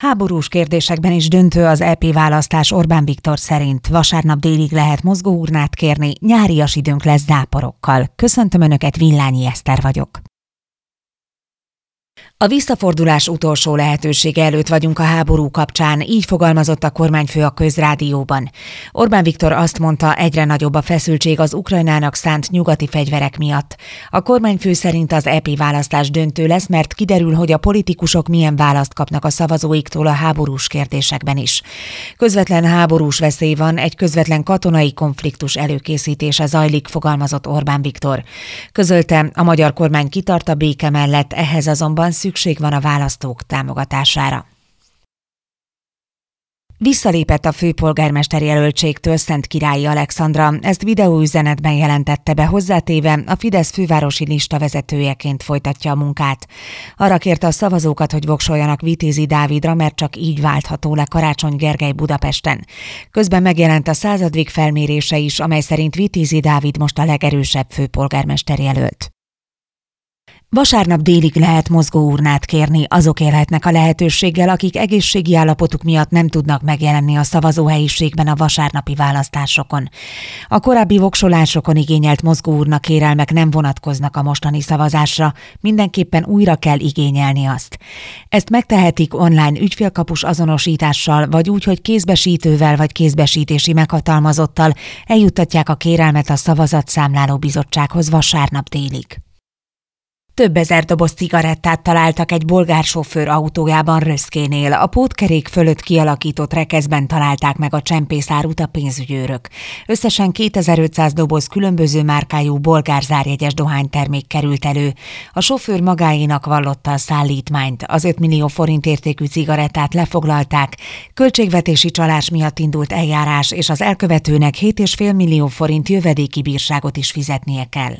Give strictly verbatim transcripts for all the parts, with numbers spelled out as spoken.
Háborús kérdésekben is döntő az é pé választás Orbán Viktor szerint. Vasárnap délig lehet mozgóurnát kérni, nyárias időnk lesz záporokkal. Köszöntöm Önöket, Villányi Eszter vagyok. A visszafordulás utolsó lehetősége előtt vagyunk a háború kapcsán, így fogalmazott a kormányfő a Közrádióban. Orbán Viktor azt mondta, egyre nagyobb a feszültség az Ukrajnának szánt nyugati fegyverek miatt. A kormányfő szerint az é pé választás döntő lesz, mert kiderül, hogy a politikusok milyen választ kapnak a szavazóiktól a háborús kérdésekben is. Közvetlen háborús veszély van, egy közvetlen katonai konfliktus előkészítése zajlik, fogalmazott Orbán Viktor. Közölte, a magyar kormány kitart a béke mellett, ehhez azonban szükség van a választók támogatására. Visszalépett a főpolgármester jelöltségtől Szentkirályi Alexandra, ezt videóüzenetben jelentette be, hozzátéve a Fidesz fővárosi lista vezetőjeként folytatja a munkát. Arra kérte a szavazókat, hogy voksoljanak Vitézi Dávidra, mert csak így váltható le Karácsony Gergely Budapesten. Közben megjelent a századvég felmérése is, amely szerint Vitézi Dávid most a legerősebb főpolgármester jelölt. Vasárnap délig lehet mozgóurnát kérni, azok élhetnek a lehetőséggel, akik egészségi állapotuk miatt nem tudnak megjelenni a szavazóhelyiségben a vasárnapi választásokon. A korábbi voksolásokon igényelt mozgóurna kérelmek nem vonatkoznak a mostani szavazásra, mindenképpen újra kell igényelni azt. Ezt megtehetik online ügyfélkapus azonosítással, vagy úgy, hogy kézbesítővel vagy kézbesítési meghatalmazottal eljuttatják a kérelmet a szavazatszámláló bizottsághoz vasárnap délig. Több ezer doboz cigarettát találtak egy bolgár sofőr autójában Röszkénél. A pótkerék fölött kialakított rekeszben találták meg a csempészárut a pénzügyőrök. Összesen kétezer-ötszáz doboz különböző márkájú bolgár zárjegyes dohánytermék került elő. A sofőr magáénak vallotta a szállítmányt. Az öt millió forint értékű cigarettát lefoglalták. Költségvetési csalás miatt indult eljárás, és az elkövetőnek hét egész öt millió forint jövedéki bírságot is fizetnie kell.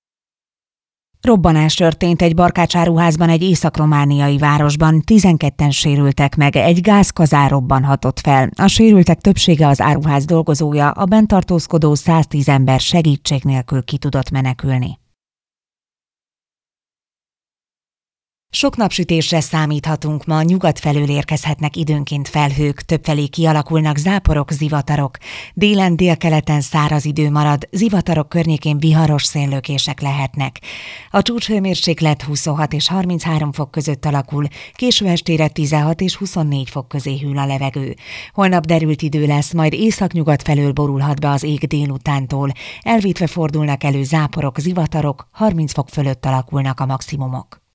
Robbanás történt egy barkácsáruházban egy észak-romániai városban, tizenketten sérültek meg, egy gázkazán robbanhatott fel. A sérültek többsége az áruház dolgozója, a bent tartózkodó száztíz ember segítség nélkül ki tudott menekülni. Sok napsütésre számíthatunk ma, nyugat felől érkezhetnek időnként felhők, többfelé kialakulnak záporok, zivatarok. Délen, délkeleten száraz idő marad, zivatarok környékén viharos széllökések lehetnek. A csúcshőmérséklet huszonhat és harminchárom fok között alakul, késő estére tizenhat és huszonnégy fok közé hűl a levegő. Holnap derült idő lesz, majd északnyugat felől borulhat be az ég délutántól. Elvétve fordulnak elő záporok, zivatarok, harminc fok fölött alakulnak a maximumok.